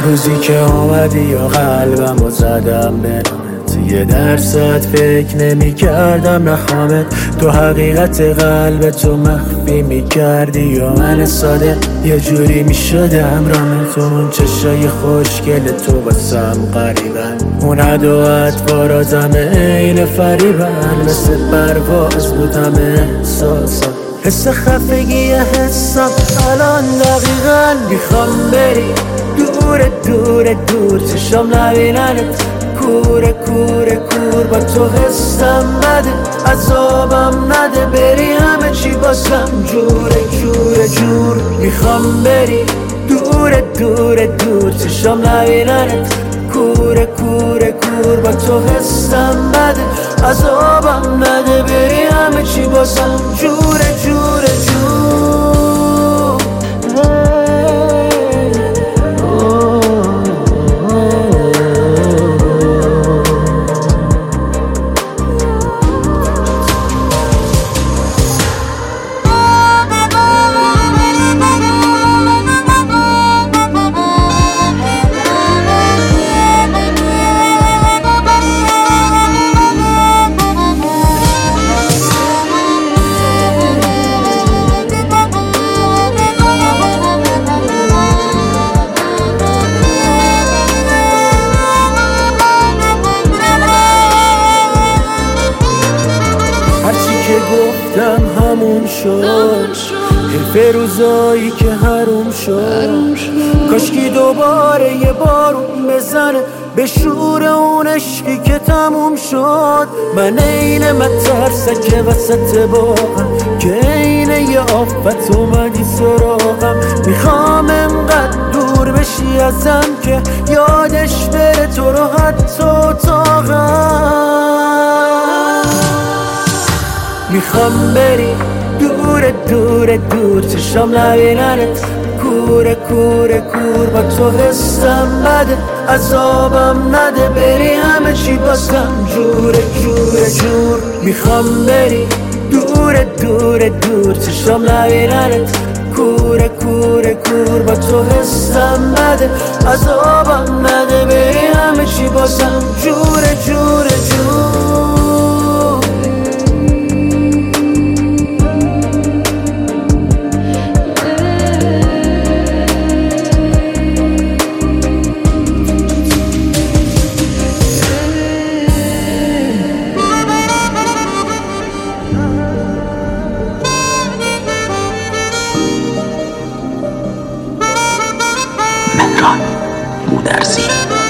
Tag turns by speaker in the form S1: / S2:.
S1: روزی که آمدی یا قلبم و زدم به نامت، یه درصد فکر نمی کردم نخوامت. تو حقیقت قلب تو مخفی می کردی یا من ساده یه جوری می شده همراهت. اون چشای خوشگل تو واسم قریبن، اون عد و اطواراتم عین فریبن. مثل پرواز بودم احساسم، حس خفگی حسم الان دقیقا. میخوام بری دور دور دور، چشم نبیننت کوره کوره کور. با تو حسم بده عذابم نده، بری همه چی باسم جوره جوره جور. میخوام بری دور دور دور، چشم نبیننت کوره کوره کور. با تو حسم بده عذابم نده، بری همه چی باسم جوره جوره جور. گفتم همون شد، حیف روزایی که حروم شد. کاشکی دوباره یه بارون بزنه به شور اون عشقی که تموم شد. من عین مترسک وسط باغم که عین یه آفت اومدی سراغم. میخوام انقدر دور بشی ازم که یادش بره تو رو حتی اتاقم. میخوام بری دور دور دور، چشم نبیننت کوره کوره کور. با تو حسم بده عذابم نده، بری همه چی باسم جوره جوره جور. میخوام بری دور دور دور، چشم نبیننت کوره کوره کور. با تو حسم بده عذابم نده، بری همه چی باسم جوره جوره جور.
S2: مهران گودرزی